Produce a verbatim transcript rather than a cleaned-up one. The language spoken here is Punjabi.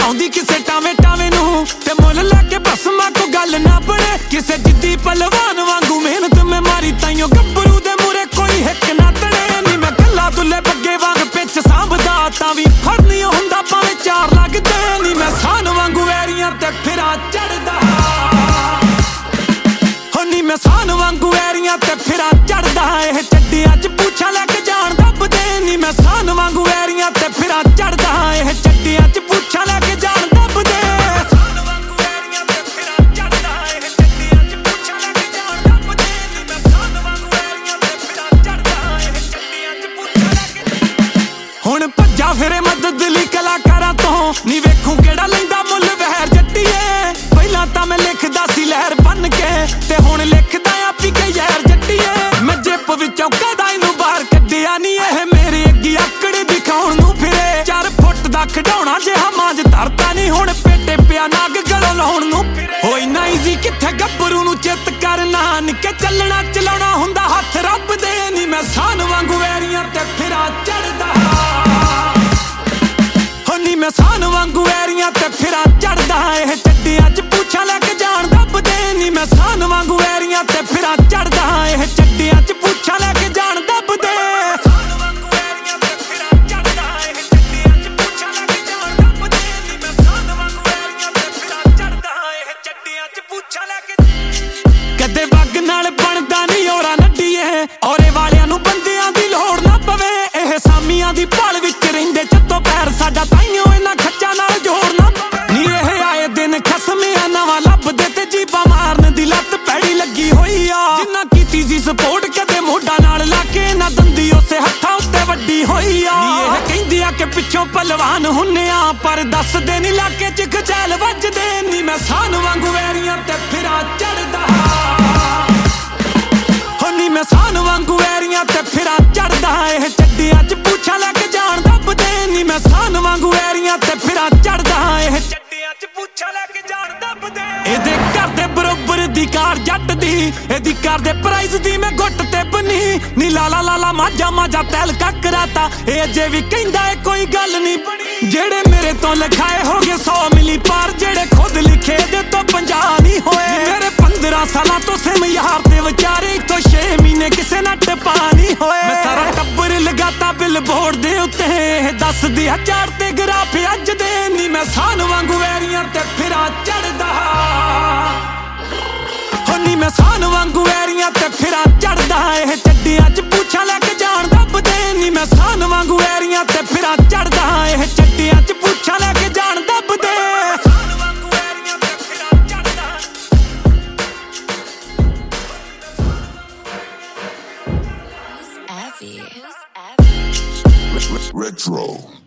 ਆਉਂਦੀ ਕਿਸੇ ਟਾਵੇਂ ਟਾਵੇਂ ਨੂੰ ਤੇ ਮੁੱਲ ਲੈ ਕੇ ਬਸ ਮੈਂ ਕੋ ਗੱਲ ਨਾ ਬਣੇ ਕਿਸੇ ਜਿੱਦੀ ਪਹਿਲਵਾਨ ਵਾਂਗੂ ਮਿਹਨਤ ਮੈਂ ਮਾਰੀ ਤਾਈਓ ਗੱਭਰੂ ਦੇ ਮੂਰੇ ਕੋਈ ਹਿੱਕ ਨਾ ਤਣੇ ਨੀ ਮੈਂ ਗੱਲਾ ਦੁੱਲੇ ਬੱਗੇ ਵਾਂਗ ਪਿੱਛ ਸਾਂਭਦਾ ਤਾਂ ਵੀ ਫੜਨੀ ਹੁੰਦਾ ਭਾਵੇਂ ਚਾਰ ਲੱਗਦੇ ਨੀ ਮੈਂ ਸਾਨ ਵਾਂਗੂ ਵੈਰੀਆਂ ਤੇ ਫਿਰਾਂ ਚੜਦਾ ਹੋ ਨੀ ਮੈਂ ਸਾਨ ਵਾਂਗੂ ਵੈਰੀਆਂ ਤੇ ਫਿਰਾਂ ਚੜਦਾ ਇਹ ਚੱਡੀਆਂ ਚ ਪੁੱਛਾਂ ਲੈ ਕੇ ਜਾਣ ਦੱਬਦੇ ਨੀ ਮੈਂ ਸਾਨ ਵਾਂਗੂ ਵੈਰੀਆਂ ਤੇ ਫਿਰਾਂ ਚੜਦਾ ਇਹ ਚੱਡੀਆਂ ਚ ਪੁੱਛਾਂ ਲੈ ਕੇ ਜਾਣ ਦੱਬਦੇ ਹੁਣ ਭੱਜਾ ਫਿਰੇ ਮਦਦ ਲਈ ਕਲਾਕਾਰਾਂ ਤੋਂ ਨੀ ਵੇਖੂ ਕਿਹੜਾ ਲੈਂਦਾ ਮੁੱਲ ਵਹਿਰ ਜੱਟੀਏ ਪਹਿਲਾਂ ਤਾਂ ਮੈਂ ਲਿਖਦਾ ਸੀ ਲਹਿਰ ਬਣ ਕੇ ਤੇ ਹੁਣ ਲਿਖਦਾ ਆ ਪੀ ਕੇ ਯਾਰ ਜੱਟੀਏ ਮੈਂ ਜੇਬ ਵਿੱਚੋਂ ਕਦਾ ਇਹਨੂੰ ਬਾਹਰ ਕੱਢਿਆ ਨੀ ਇਹ ਮੇਰੇ ਅੱਗੇ ਆਕੜ ਦਿਖਾਉਣ ਨੂੰ ਫਿਰੇ ਚਾਰ ਫੁੱਟ ਦਾ ਖਿਡੌਣਾ ਜਿਹਾ ਮਾਂਜ ਧਰਤਾ ਨੀ ਹੁਣ ਪੇਟੇ ਪਿਆ ਨਾਗ ਗਲੋਂ ਲਾਉਣ ਨੂੰ ਹੋਈ ਨਾ ਈਜ਼ੀ ਕਿੱਥੇ ਗੱਭਰੂ ਨੂੰ ਚਿੱਤ ਕਰਨਾ ਨਿੱਕੇ ਚੱਲਣਾ ਚਲਾਉਣਾ ਹੁੰਦਾ ਹੱਥ ਰੱਬ ਦੇ ਨੀ ਮੈਂ ਸਾਨ ਵਾਂਗੂ ਵੈਰੀਆਂ ਤੇ ਫਿਰਾਂ ਚੜਦਾ ਮੈਂ ਸਾਨ ਵਾਂਗੂ ਵੈਰੀਆਂ ਤੇ ਫਿਰਾਂ ਚੜਦਾ ਇਹ ਚੱਡੀਆਂ ਚ ਪੁੱਛਾਂ ਲੈ ਕੇ ਜਾਣ ਦੱਬਦੇ ਨੀ ਮੈਂ ਸਾਨ ਵਾਂਗੂ ਵੈਰੀਆਂ ਤੇ ਫਿਰਾਂ ਚੜਦਾ ਇਹ ਚੱਡੀਆਂ ਚ ਪੁੱਛਾਂ ਲੈ ਕੇ ਜਾਣ ਦੱਬਦੇ ਕਦੇ ਵਗ ਨਾਲ ਬਣਦਾ ਨੀ ਔਰਾ ਨੱਡੀਏ ਔਰੇ ਵਾਲਿਆਂ ਨੂੰ ਬੰਦਿਆਂ ਦੀ ਲੋੜ ਨਾ ਪਵੇ ਇਹ ਸਾਮੀਆਂ ਦੀ ਭਾਲ ਵਿੱਚ ਰਹਿੰਦੇ ਚੱਤੋ ਪੈਰ ਸਾਡਾ ਤਾਈਓ ਇਹਨਾਂ ਖੱਚਾਂ ਨਾਲ ਜੋੜਨਾ ਨੀ ਇਹ ਆਏ ਦਿਨ ਖਸਮਿਆਂ ਨਵਾਂ ਲੱਭਦੇ ਤੇ ਜੀਬਾਂ ਮਾਰਨ ਦੀ ਲੱਤ ਪੈੜੀ ਲੱਗੀ ਹੋਈ ਆ ਜਿੰਨਾ ਕੀਤੀ ਸੀ ਸਪੋਰਟ ਕਦੇ ਮੋਢਾ ਨਾਲ ਲਾ ਕੇ ਨਾ ਦੰਦੀ ਉਸੇ ਹੱਥਾਂ ਉੱਤੇ ਵੱਡੀ ਹੋਈ ਆ ਨੀ ਇਹ ਕਹਿੰਦੇ ਆ ਕਿ ਪਿੱਛੋਂ ਪਹਿਲਵਾਨ ਹੁੰਨੇ ਆ ਪਰ ਦੱਸਦੇ ਨੀ ਲਾਕੇ ਚ ਖਚੈਲ ਵੱਜਦੇ ਨੀ ਮੈਂ ਸਾਨ ਵਾਂਗੂ ਵੈਰੀਆਂ ਤੇ ਫਿਰਾਂ ਚੜਦਾ ਮੈਂ ਸਾਨ ਵਾਂਗੂ ਵੈਰੀਆਂ ਤੇ ਫਿਰਾਂ ਚੜਦਾ ਇਹ ਚੱਡੀਆਂ ਚ ਪੁੱਛਾਂ ਲੈ ਕੇ ਜਾਣ ਦੱਬਦੇ ਨੀ ਮੈਂ ਸਾਨ ਵਾਂਗੂ ਵੈਰੀਆਂ ਤੇ ਫਿਰਾਂ ਚੜਦਾ ਇਹ ਚੱਡੀਆਂ ਚ ਪੁੱਛਾਂ ਲੈ ਕੇ ਜਾਣ ਦੱਬਦੇ ਇਹਦੇ ਘਰ ਦੇ ਬਰੋਬਰ ਦੀ ਕਾਰ ਜੱਟ ਦੀ ਇਹਦੀ ਕਾਰ ਦੇ ਪ੍ਰਾਈਜ਼ ਦੀ ਮੈਂ ਗੁੱਟ ਤੇ ਬਣੀ ਨੀ ਲਾਲਾ ਲਾਲਾ ਮਾਝਾ ਮਾਝਾ ਤੈਲ ਕਰਾਤਾ ਇਹ ਅਜੇ ਵੀ ਕਹਿੰਦਾ ਏ ਕੋਈ ਗੱਲ ਨਹੀਂ ਬਣੀ ਜਿਹੜੇ ਮੇਰੇ ਤੋਂ ਲਿਖਾਏ ਹੋ ਗਏ ਸੌ ਮਿਲੀ ਪਾਰ ਜਿਹੜੇ ਖੁਦ ਲਿਖੇ ਦੇ ਤੋਂ ਪੰਜਾਹ ਨਹੀਂ ਹੋਏ ਮੇਰੇ ਪੰਦਰਾਂ ਸਾਲਾਂ ਤੋਂ ਸਿਮ ਯਾਰ ਦੇ ਵਿਚਾਰੇ ਤੋਂ ਛੇ ਮਹੀਨੇ ਕਿਸੇ ਨਾਲ ਟਪਾ ਨਹੀਂ ਹੋਏ ਮੈਂ ਸਾਰਾ ਟੱਬਰ ਲਗਾਤਾ ਬਿਲ ਬੋਰਡ ਦੇ ਉੱਤੇ ਦੱਸਦੀ ਹਜ਼ਾਰ ਤੇ ਗਰਾਫ ਅੱਜ ਦੇ ਨੀ ਮੈਂ ਸਾਨ ਵਾਂਗੂ ਵੈਰੀਆਂ ਤੇ ਫਿਰਾਂ ਚੜਦਾ ਹੋ ਨੀ ਮੈਂ ਸਾਨ ਵਾਂਗੂ ਵੈਰੀਆਂ ਤੇ ਫਿਰਾਂ ਚੜਦਾ ਇਹ ਚੱਡੀਆਂ ਚ ਪੁੱਛਾਂ ਲੈ ਕੇ ਜਾਣ ਦੱਬਦੇ ਨੀ ਮੈਂ ਸਾਨ ਵਾਂਗੂ ਵੈਰੀਆਂ ਤੇ ਫਿਰਾਂ ਚੜਦਾ ਇਹ ਚੱਡੀਆਂ ਚ ਪੁੱਛਾਂ ਲੈ ਕੇ ਜਾਣ ਦੱਬਦੇ Retro.